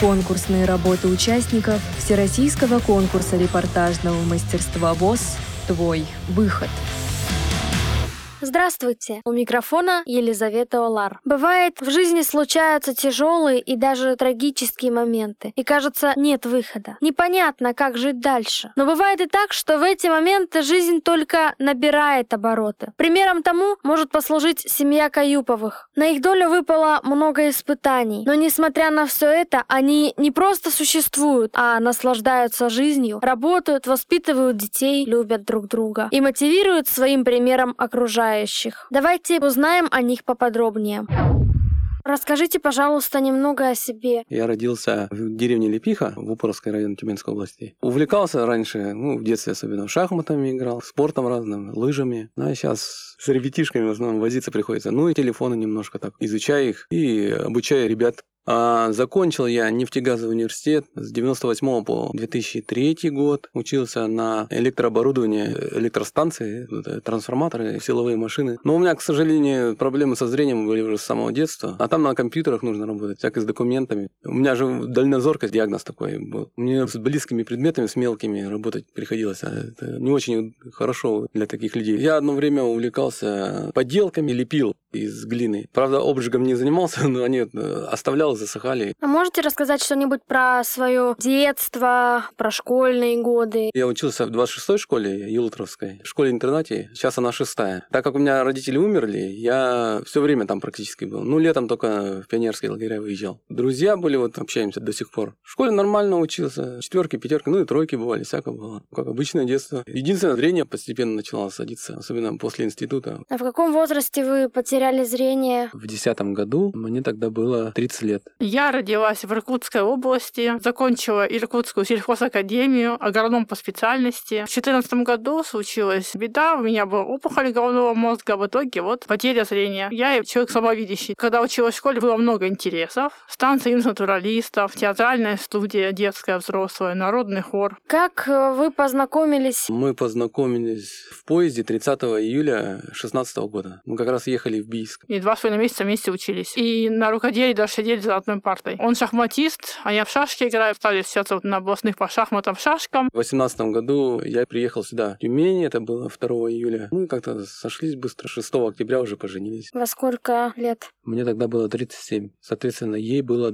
Конкурсные работы участников Всероссийского конкурса репортажного мастерства ВОС «Твой выход». Здравствуйте! У микрофона Елизавета Олар. Бывает, в жизни случаются тяжелые и даже трагические моменты. И кажется, нет выхода. Непонятно, как жить дальше. Но бывает и так, что в эти моменты жизнь только набирает обороты. Примером тому может послужить семья Каюповых. На их долю выпало много испытаний. Но несмотря на все это, они не просто существуют, а наслаждаются жизнью, работают, воспитывают детей, любят друг друга и мотивируют своим примером окружающих. Давайте узнаем о них поподробнее. Расскажите, пожалуйста, немного о себе. Я родился в деревне Лепиха, в Упоровской районе Тюменской области. Увлекался раньше, в детстве особенно, шахматами играл, спортом разным, лыжами. А сейчас с ребятишками в основном возиться приходится. И телефоны немножко так. Изучаю их и обучаю ребят. Закончил я нефтегазовый университет с 98 по 2003 год. Учился на электрооборудовании, электростанции, трансформаторы, силовые машины. Но у меня, к сожалению, проблемы со зрением были уже с самого детства. А там на компьютерах нужно работать, всякое с документами. У меня же дальнозоркость, диагноз такой был. Мне с близкими предметами, с мелкими работать приходилось. А это не очень хорошо для таких людей. Я одно время увлекался поделками, лепил из глины. Правда, обжигом не занимался, но они оставлял, засыхали. А можете рассказать что-нибудь про свое детство, про школьные годы? Я учился в 26-й школе, Елутровской, в школе-интернате, сейчас она 6-я. Так как у меня родители умерли, я все время там практически был. Летом только в пионерские лагеря выезжал. Друзья были, общаемся до сих пор. В школе нормально учился, 4-ки, 5-ки, и 3-ки бывали, всякое было. Как обычное детство. Единственное, зрение постепенно начало садиться, особенно после института. А в каком возрасте вы потеряли зрение? В 10-м году, мне тогда было 30 лет. Я родилась в Иркутской области, закончила Иркутскую сельхозакадемию, агроном по специальности. В 2014 году случилась беда, у меня была опухоль головного мозга, в итоге потеря зрения. Я человек слабовидящий. Когда училась в школе, было много интересов. Станция юных натуралистов, театральная студия, детская, взрослая, народный хор. Как вы познакомились? Мы познакомились в поезде 30 июля 2016 года. Мы как раз ехали в Бийск. И 2,5 месяца вместе учились. И на рукоделии даже сидели за одной партой. Он шахматист, а я в шашки играю. Стали встречаться на областных по шахматам, шашкам. В 2018 году я приехал сюда, в Тюмень, это было 2 июля. Мы как-то сошлись быстро. 6 октября уже поженились. Во сколько лет? Мне тогда было 37. Соответственно, ей было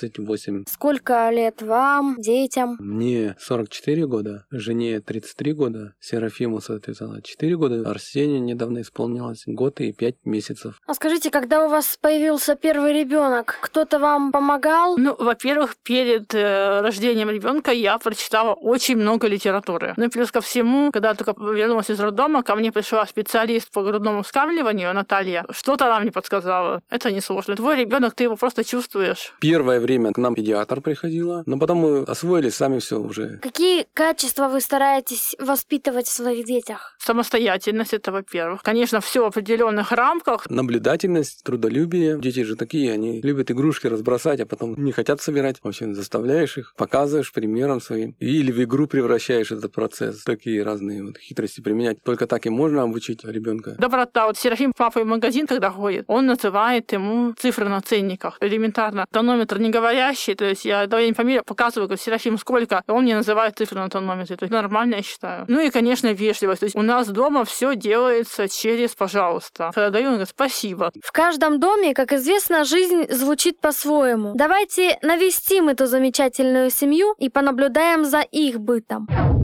28. Сколько лет вам, детям? Мне 44 года, жене 33 года, Серафиму, соответственно, 4 года, Арсению недавно исполнилось год и 5 месяцев. А скажите, когда у вас появился первый ребенок, кто-то вам помогал? Во-первых, перед рождением ребенка я прочитала очень много литературы. И плюс ко всему, когда я только вернулась из роддома, ко мне пришла специалист по грудному вскармливанию, Наталья. Что-то она мне подсказала. Это несложно. Твой ребенок, ты его просто чувствуешь. Первое время к нам педиатр приходила, но потом мы освоили сами все уже. Какие качества вы стараетесь воспитывать в своих детях? Самостоятельность, это во-первых. Конечно, все в определенных рамках. Наблюдательность, трудолюбие. Дети же такие, они любят игрушки разбросать, а потом не хотят собирать. Вообще заставляешь их, показываешь примером своим. Или в игру превращаешь этот процесс. Такие разные хитрости применять. Только так и можно обучить ребенка. Доброта. Серафим папа в магазин, когда ходит, он называет ему цифры на ценниках. Элементарно. Тонометр не говорящий, то есть я даю фамилию, показываю, говорю, Серафим, сколько, и он мне называет цифры на тонометре. То есть нормально, я считаю. И, конечно, вежливость. То есть у нас дома все делается через «пожалуйста». Когда даю, он говорит «спасибо». В каждом доме, как известно, жизнь звучит по-своему. Давайте навестим эту замечательную семью и понаблюдаем за их бытом.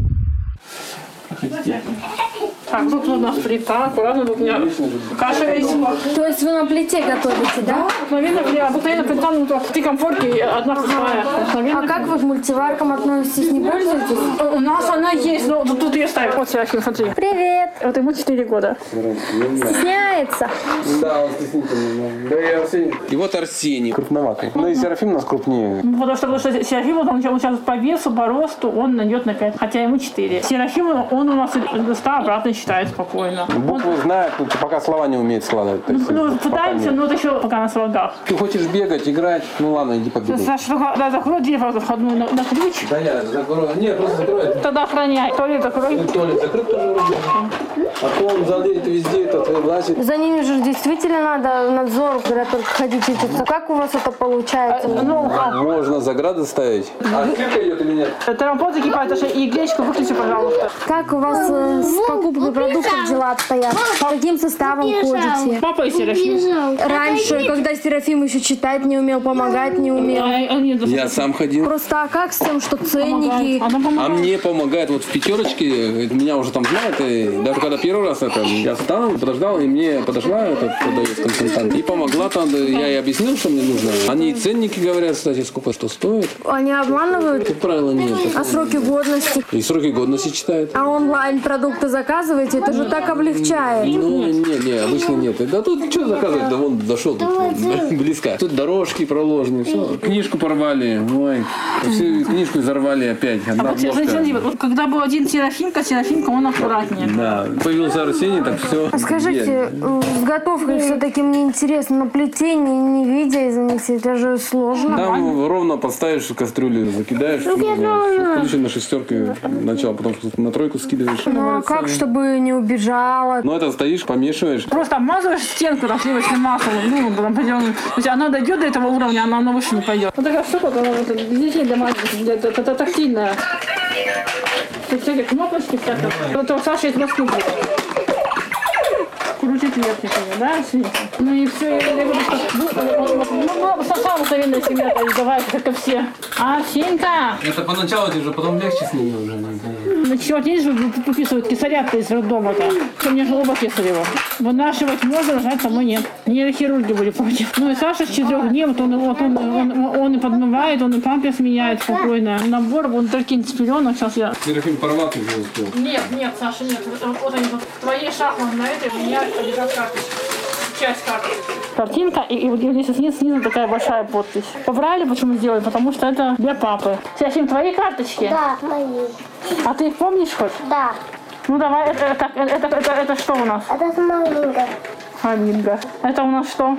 Так, тут у нас плита, аккуратно, тут у меня каша есть. То есть вы на плите готовите, да? Обыкновенно плита, 3 комфорки, 1 пустая. А как вы к мультиваркам относитесь, не пользуетесь? У нас она есть, но тут ее ставим. Вот, Серафим, смотри. Привет! Вот ему 4 года. Стесняется? Да, он стеснительный. Да и Арсений. И вот Арсений. Крупноватый. И Серафим у нас крупнее. Потому что Серафим, он сейчас по весу, по росту, он идет на 5, хотя ему 4. Серафим, он у нас до 100 обратно читает спокойно. Буквы знает, но пока слова не умеет складывать. Пытаемся, но это еще пока на слогах. Ты хочешь бегать, играть? Ну ладно, иди побегай. Саша, да, закрой дверь входную на ключ. Да я закрою. Нет, просто закрой. Тогда охраняй. Туалет закрой. Туалет закрыт тоже вроде. А то он залезет везде, этот влазит. За ними же действительно надо надзор, когда только ходить учиться. Как у вас это получается? Можно заграды ставить. А сколько идет или нет? Термопод закипает, Саша, и гречку выключи, пожалуйста. Как у вас с покупкой продуктов дела обстоят? Каким составом ходите? Папа и Серафим. Раньше, когда Серафим еще читать не умел, помогать не умел. Я сам ходил. Просто а как с тем, что ценники? А мне помогает вот в пятерочке, меня уже там знают, и даже когда первый раз это, я встал, подождал, и мне подошла этот продавец-консультант, и помогла там, я ей объяснил, что мне нужно. Они и ценники говорят, кстати, сколько что стоит. Они обманывают? Как правило, нет. А сроки годности? И сроки годности читают. А онлайн продукты заказываете? Это же так облегчает. Ну, не, обычно нет. Да тут что заказывать? Да вон дошел, тут близко. Тут дорожки проложены, все. Книжку порвали, ой, всю книжку изорвали опять. Одна обложка. Вот когда был один Серафимка, он аккуратнее. Да, появился Арсений, так все. Скажите, с готовкой все-таки мне интересно, на плетение, не видя из них, это же сложно. Там ровно подставишь кастрюлю, закидаешь, включишь на шестерку начало, потом на тройку скидываешь. Ну а как, чтобы не убежала? Ну это стоишь, помешиваешь. Просто обмазываешь стенку там сливочным маслом, ну, там пойдем. То есть она дойдет до этого уровня, она выше не пойдет. Вот такая штука, для детей, для маленьких, это тактильная. Тут всякие кнопочки, всякие. Вот у Саши есть Москвы. Крутить верхний, да, снизу. Ну и все, я говорю, что совсем обыкновенная семья, давай, как и все. А, Сенька! Это поначалу тебе же, потом легче с ними уже. Ну чего, видишь, выписывают кесаря-то из роддома-то. Что мне желоба кесарева. Вынашивать можно, рожать самой нет. Нейрохирурги были против. Ну и Саша с 4 дней, он и подмывает, он и памперс меняет спокойно. Набор, вон только с пеленок, сейчас я... Серафим порвал, ты уже успел. Нет, Саша, нет. Вот они, в твоей шахматной на этой меняют карточку. Часть карточки. Картинка, и вот здесь снизу такая большая подпись. Поправили, почему сделали? Потому что это для папы. Серафим, твои карточки? Да, мои. А ты их помнишь хоть? Да. Ну давай, это что у нас? Это фламинго. Фламинго. Это у нас что?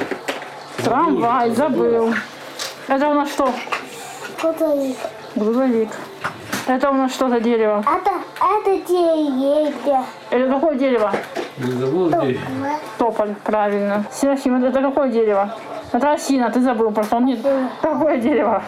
Трамвай, забыл. Это у нас что? Грузовик. Грузовик. Это у нас что за дерево? Это деревья. Это какое дерево? Не забыл здесь? Тополь, правильно. Серафим, это какое дерево? Это осина, ты забыл, просто он нет. Какое дерево?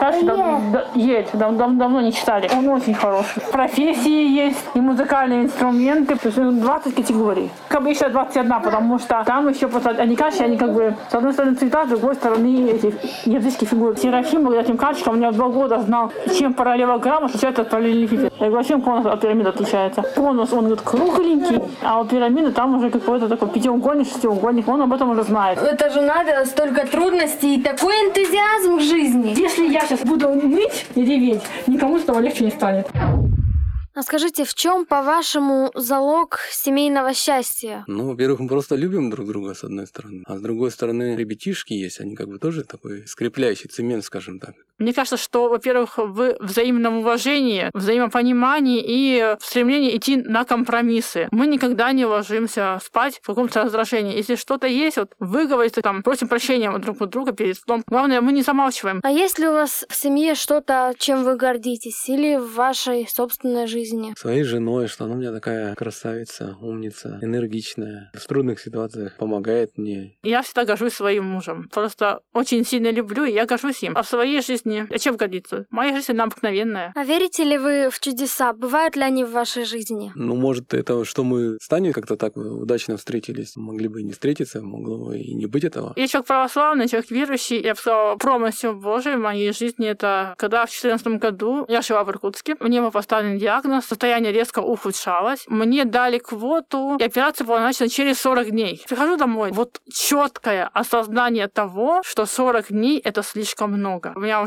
Ель, давно не читали. Он очень хороший. Профессии есть, и музыкальные инструменты. То есть 20 категорий. Как бы еще 21, потому что там еще просто они каши, они как бы с одной стороны цвета, с другой стороны эти языческие фигуры. Серафим, благодаря этим карточкам, у меня 2 года знал, чем параллелограмма отличается от параллелепипеда. Я говорю, чем конус от пирамиды отличается? Конус, он говорит, кругленький, а у пирамиды там уже какой-то такой пятиугольник, шестиугольник, он об этом уже знает. Это же надо, столько трудностей и такой энтузиазм к жизни. Если я сейчас буду ныть и реветь, никому с этого легче не станет. А скажите, в чем, по-вашему, залог семейного счастья? Ну, во-первых, мы просто любим друг друга, с одной стороны. А с другой стороны, ребятишки есть, они как бы тоже такой скрепляющий цемент, скажем так. Мне кажется, что, во-первых, в взаимном уважении, взаимопонимании и в стремлении идти на компромиссы. Мы никогда не ложимся спать в каком-то раздражении. Если что-то есть, вот выговориться, там, просим прощения друг у друга перед сном. Главное, мы не замалчиваем. А есть ли у вас в семье что-то, чем вы гордитесь? Или в вашей собственной жизни? Своей женой, что она у меня такая красавица, умница, энергичная. В трудных ситуациях помогает мне. Я всегда горжусь своим мужем. Просто очень сильно люблю, и я горжусь им. А в своей жизни, а чем гордиться? Моя жизнь, она обыкновенная. А верите ли вы в чудеса? Бывают ли они в вашей жизни? Ну, может, это, что мы с Таней как-то так удачно встретились. Могли бы и не встретиться, могло бы и не быть этого. Я человек православный, человек верующий. Я бы сказала, промысел Божий в моей жизни это когда в 2014 году я жила в Иркутске. Мне был поставлен диагноз, состояние резко ухудшалось. Мне дали квоту, и операция была назначена через 40 дней. Прихожу домой, вот четкое осознание того, что 40 дней это слишком много. У меня уже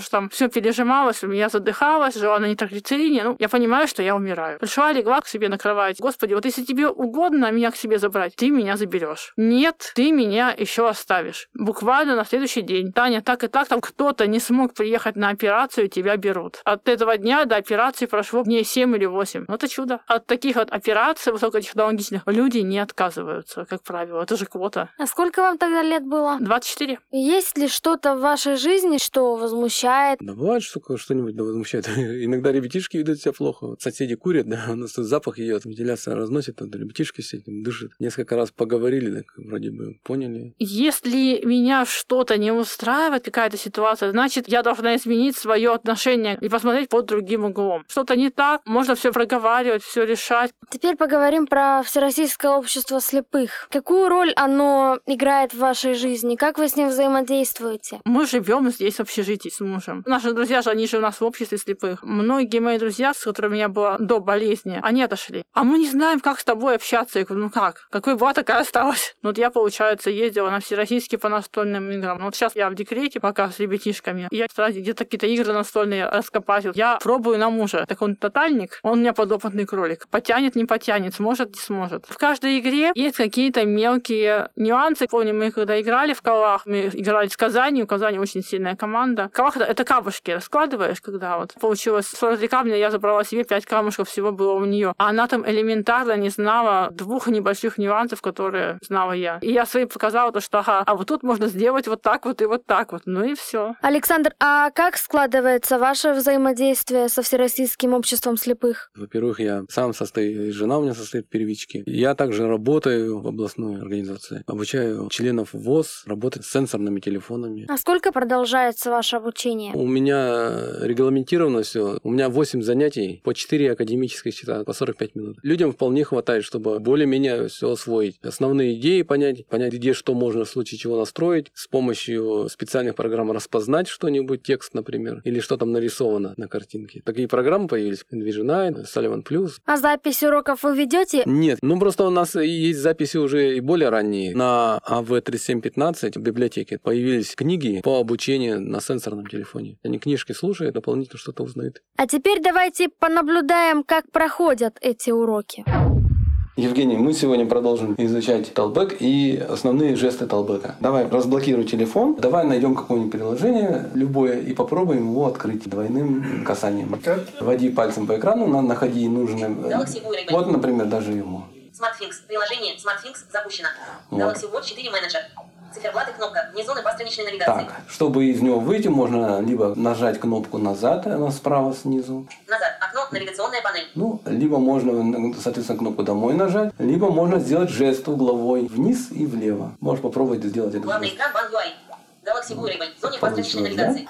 что там все пережималось, у меня задыхалось, жила на нитроглицерине. Я понимаю, что я умираю. Пришла, легла к себе на кровать. Господи, вот если тебе угодно меня к себе забрать, ты меня заберешь. Нет, ты меня еще оставишь. Буквально на следующий день. Таня, так и так, там кто-то не смог приехать на операцию, тебя берут. От этого дня до операции прошло дней 7 или 8. Это чудо. От таких вот операций высокотехнологичных люди не отказываются, как правило. Это же квота. А сколько вам тогда лет было? 24. Есть ли что-то в вашей жизни, что возмущает? Да бывает, что что-нибудь возмущает. Иногда ребятишки ведут себя плохо. Вот соседи курят, да, у нас тут запах идет, вентиляция разносит, тут ребятишки с этим дышат. Несколько раз поговорили, так вроде бы поняли. Если меня что-то не устраивает, какая-то ситуация, значит, я должна изменить свое отношение и посмотреть под другим углом. Что-то не так, можно все проговаривать, все решать. Теперь поговорим про Всероссийское общество слепых. Какую роль оно играет в вашей жизни? Как вы с ним взаимодействуете? Мы живем здесь в общежитии с мужем. Наши друзья же, они же у нас в обществе слепых. Многие мои друзья, с которыми я была до болезни, они отошли. А мы не знаем, как с тобой общаться. Я говорю, как? Какой была, такая осталась. Вот я, получается, ездила на всероссийские по настольным играм. Вот сейчас я в декрете пока с ребятишками. Я стараюсь где-то какие-то игры настольные раскопать. Я пробую на мужа. Так он тотальник, он у меня подопытный кролик. Потянет, не потянет, сможет, не сможет. В каждой игре есть какие-то мелкие нюансы. Помню, мы когда играли в Калах, мы играли с Казани. У Казани очень сильная команда. Калах — это камушки раскладываешь, когда вот получилось 43 камня, я забрала себе 5 камушков, всего было у нее. А она там элементарно не знала 2 небольших нюансов, которые знала я. И я своим показала то, что а вот тут можно сделать вот так вот и вот так вот. Ну и все. Александр, а как складывается ваше взаимодействие со Всероссийским обществом слепых? Во-первых, я сам состою, жена у меня состоит в первичке. Я также работаю в областной организации. Обучаю членов ВОС работать с сенсорными телефонами. А сколько продолжается ваше обучение? У меня регламентировано все. У меня 8 занятий по 4 академических часа по 45 минут. Людям вполне хватает, чтобы более-менее все освоить. Основные идеи понять, где что можно в случае чего настроить, с помощью специальных программ распознать что-нибудь, текст, например, или что там нарисовано на картинке. Такие программы появились. InVision, Sullivan Plus. А запись уроков вы ведете? Нет, просто у нас есть записи уже и более ранние. На АВ-3715 в библиотеке появились книги по обучению на сенсорном телефоне. Они книжки слушают, дополнительно что-то узнают. А теперь давайте понаблюдаем, как проходят эти уроки. Евгений, мы сегодня продолжим изучать талбэк и основные жесты талбэка. Давай, разблокируй телефон, давай найдем какое-нибудь приложение, любое, и попробуем его открыть двойным касанием. Как? Води пальцем по экрану, находи нужное. Вот, например, даже его. SmartThings. Приложение SmartThings запущено. Вот. Galaxy Watch 4 менеджер. Циферблат и кнопка. Вне зоны постраничной навигации. Так, чтобы из него выйти, можно либо нажать кнопку назад, она справа снизу. Назад. Окно. Навигационная панель. Либо можно, соответственно, кнопку домой нажать, либо можно сделать жест угловой вниз и влево. Можешь попробовать сделать это. Главный экран One UI. Galaxy Wearable. В зоне постраничной навигации.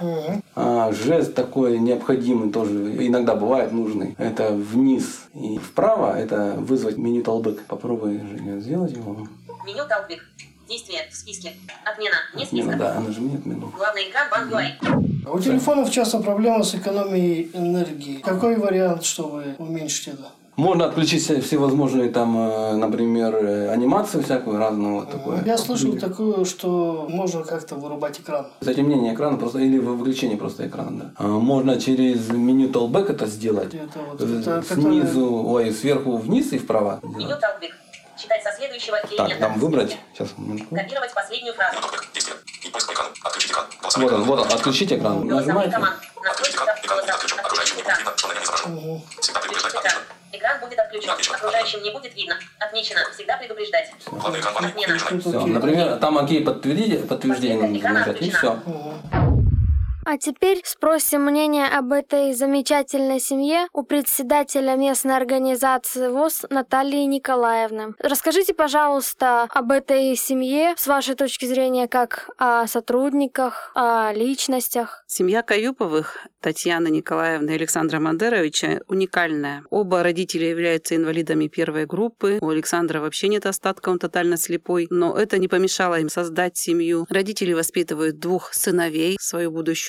Жест такой необходимый тоже, иногда бывает нужный. Это вниз и вправо, это вызвать меню талбэк. Попробуй, Женя, сделать его. Меню талбэк. Действие в списке. Отмена. Не списка. Да, нажми отмену. Главный экран One UI. У телефонов часто проблема с экономией энергии. Какой вариант, чтобы уменьшить это? Можно отключить всевозможные там, например, анимацию всякую разную вот такое. Я слышал такое, что можно как-то вырубать экран. Затемнение экрана просто или выключение просто экрана. Да. Можно через меню талбэк это сделать. Это снизу, сверху вниз и вправо. Меню талбэк. Читать со следующего элемента. Так, там выбрать. Сейчас, моментку. Копировать последнюю фразу. Вот он, отключить экран. Голосовые Нажимаете. команды. Настройки отключить экран. Включить экран. Экран будет отключен. Окружающим не будет видно. Отмечено. Всегда предупреждать. Отмена. Все, например, там окей, подтверждение нужно нажать, и все. А теперь спросим мнение об этой замечательной семье у председателя местной организации ВОС Натальи Николаевны. Расскажите, пожалуйста, об этой семье с вашей точки зрения, как о сотрудниках, о личностях. Семья Каюповых, Татьяны Николаевны и Александра Мандеровича, уникальная. Оба родителя являются инвалидами первой группы. У Александра вообще нет остатка, он тотально слепой. Но это не помешало им создать семью. Родители воспитывают 2 сыновей, свою будущую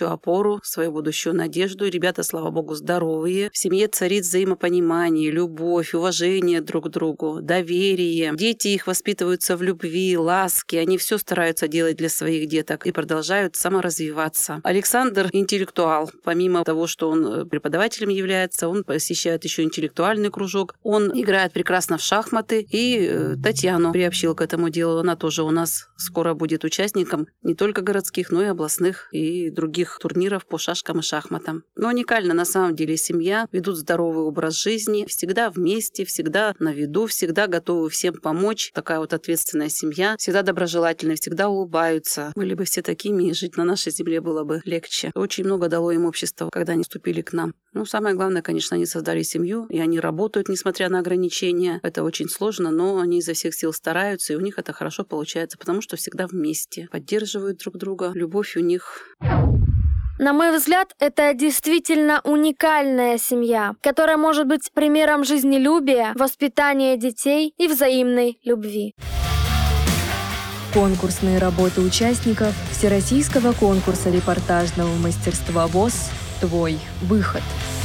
будущую опору, свою будущую надежду. Ребята, слава богу, здоровые. В семье царит взаимопонимание, любовь, уважение друг к другу, доверие. Дети их воспитываются в любви, ласке. Они все стараются делать для своих деток и продолжают саморазвиваться. Александр интеллектуал. Помимо того, что он преподавателем является, он посещает еще интеллектуальный кружок. Он играет прекрасно в шахматы. И Татьяну приобщил к этому делу. Она тоже у нас скоро будет участником не только городских, но и областных и других турниров по шашкам и шахматам. Но уникально на самом деле семья, ведут здоровый образ жизни, всегда вместе, всегда на виду, всегда готовы всем помочь. Такая вот ответственная семья, всегда доброжелательная, всегда улыбаются. Были бы все такими, и жить на нашей земле было бы легче. Очень много дало им общество, когда они вступили к нам. Ну, самое главное, конечно, они создали семью, и они работают, несмотря на ограничения. Это очень сложно, но они изо всех сил стараются, и у них это хорошо получается, потому что всегда вместе, поддерживают друг друга, любовь у них. На мой взгляд, это действительно уникальная семья, которая может быть примером жизнелюбия, воспитания детей и взаимной любви. Конкурсные работы участников Всероссийского конкурса репортажного мастерства ВОС «Твой выход».